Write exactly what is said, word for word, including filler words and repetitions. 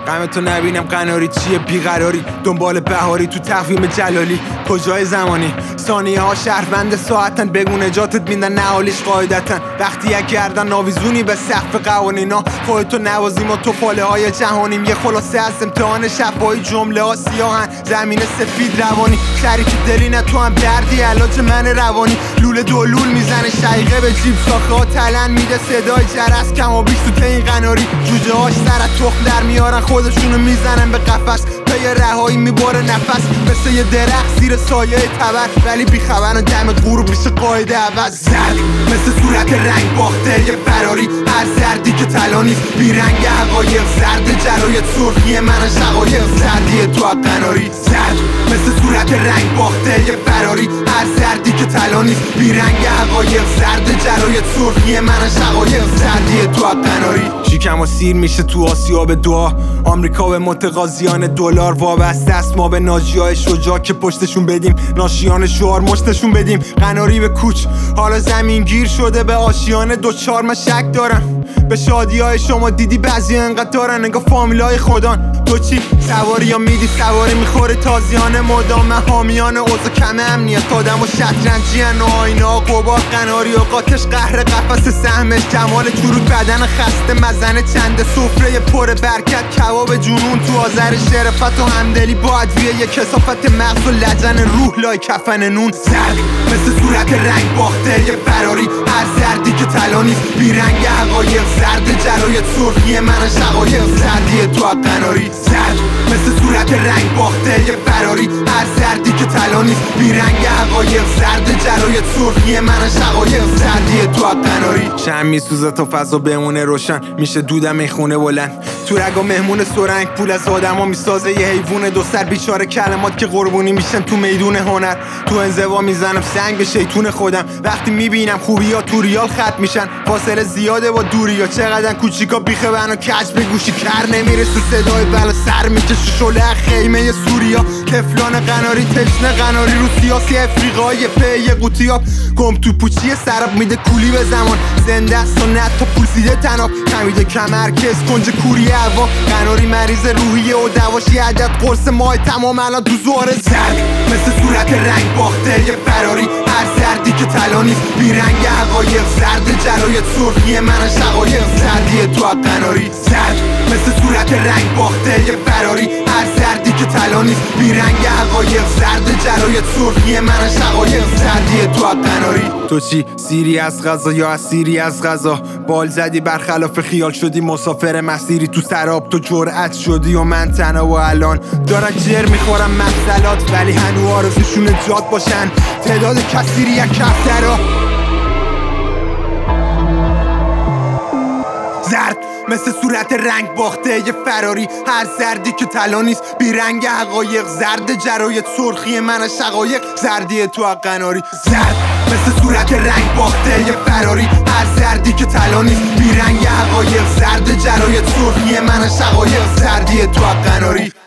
غم تو نبینم قناری چیه بیقراری، دنبال بهاری تو تقویم جلالی، کجای زمانی ثانیه ها شهروند ساعتن، بگو نجاتت میدن نهالیش قاعدتن. وقتی یک گردن آویزونی به سقف قوانینا، خودتو نوازیم و تو فاله های جهانیم. یه خلاصه از امتحان شفایی، جمله ها سیاهن، زمین سفید روانی، شریک دلی نه تو هم دردی، علاج من روانی. لوله دولول میزنه شقیقه به جیب، شاخه ها تلن میده صدای جرس، کم و بیش تو این قناری. جوجه هاش سر تخم در میارن، خودشونو میزنن به قفس، پی رهایی میباره نفس، مثل یه درخت زیر سایه تبر، ولی بیخبرن دم غروب میشه قاعده عوض. زرد مثل صورت رنگ باخته یه فراری، هر زردی که طلا نیست بیرنگ حقایق، زرد جلوی سرخی من شقایق، زردی تو قناری. زرد مثل صورت رنگ باخته یه فراری، هر زردی که طلا نیست بیرنگ حقایق، زرد جلوی سرخی من شقایق، زردی تو قناری. شیکم و سیر میشه تو آسیا به دعا، آمریکا به متقاضیان دلار وابسته است، ما به ناجیای شجاع که پشتشون بدیم، ناشیان شعار مشتشون بدیم. قناری به کوچ حالا زمین گیر شده به آشیانه دوچار، من شک دارم به شادی های شما، دیدی بعضی انقدر دارن انگاه فامیل های خودان. تو چی سواری یا میدی سواری میخوره تازیانه مدام، من حامیان اوضاع کم امنیت، آدم و شطرنجی ان و آینه ها قبار. قناری و قاتش قهر قفس سهمش، جمال چروک بدن خسته مزنه چنده، سفره پر برکت کباب جنون تو آذر شرفت و همدلی با ادویه، یک کثافت مغز و لجن روح لای کفن نون. زرد مثل صورت رنگ باخته یه فراری، هر زردی که طلا نیست بیرنگ حقایق، زرد جلوی سرخی من شقایق، زردی تو قناری. زرد مثل صورت رنگ باخته یه فراری، هر زردی که طلا نیست بیرنگ حقایق، زرد جلوی سرخی من شقایق، زردی تو قناری. شم میسوزه تا فضا بمونه روشن، میشه دودم این خونه بلند، تو رگا مهمون سرنگ، پول از آدما میسازه یه حیوان دو سر، بیچاره کلمات که قربونی میشن تو میدون هنر. تو انزوا میزنم سنگ به شیطون خودم، وقتی میبینم خوبی ها تو ریال خط میشن، فاصله زیاده با دوری ها، چقدر کوچیکا بیخه بنا کج به گوشی کر نمیرسه، صدای بلا سر میکشه شله خیمه سوریا. تفلان قناری تشنه قناری رو سیاسی افریقای پی قوطیاب، گم تو پوچی سراب میده کولی به زمان، زنده است و نه تا پولسیده تناب، خمیده کمرکز کنج کوری هوا. قناری مریض روحیه و دواشی عدد قرص ماه تمام الان تو زوار. زرد مثل صورت رنگ باخته یه فراری، هر زردی که طلا نیست بیرنگ حقایق، زرد جلوی سرخی من شقایق، زردی تو قناری. زرد مثل صورت رنگ باخته یه فراری، هر زردی که طلا نیست بیرنگ حقایق، زرد جلوی سرخی من شقایق، زردی تو قناری. تو چی سیری از غذا یا اسیری از غذا، بال زدی برخلاف خیال شدی مسافر مسیری تو سراب، تو جرأت شدی و من تنها و الان دارن جر میخورم مسئلات، ولی هنو آرزوشون جاد باشن تعداد کثیری یک کفترا. زرد مثل صورت رنگ باخته یه فراری، هر زردی که طلا نیست بیرنگ حقایق، زرد جرایت سرخی من شقایق، زردی تو قناری. زرد مثل صورت رنگ باخته یه فراری، هر زردی که طلا نیست بیرنگ حقایق، زرد جرایت سرخی من شقایق، زردی تو قناری.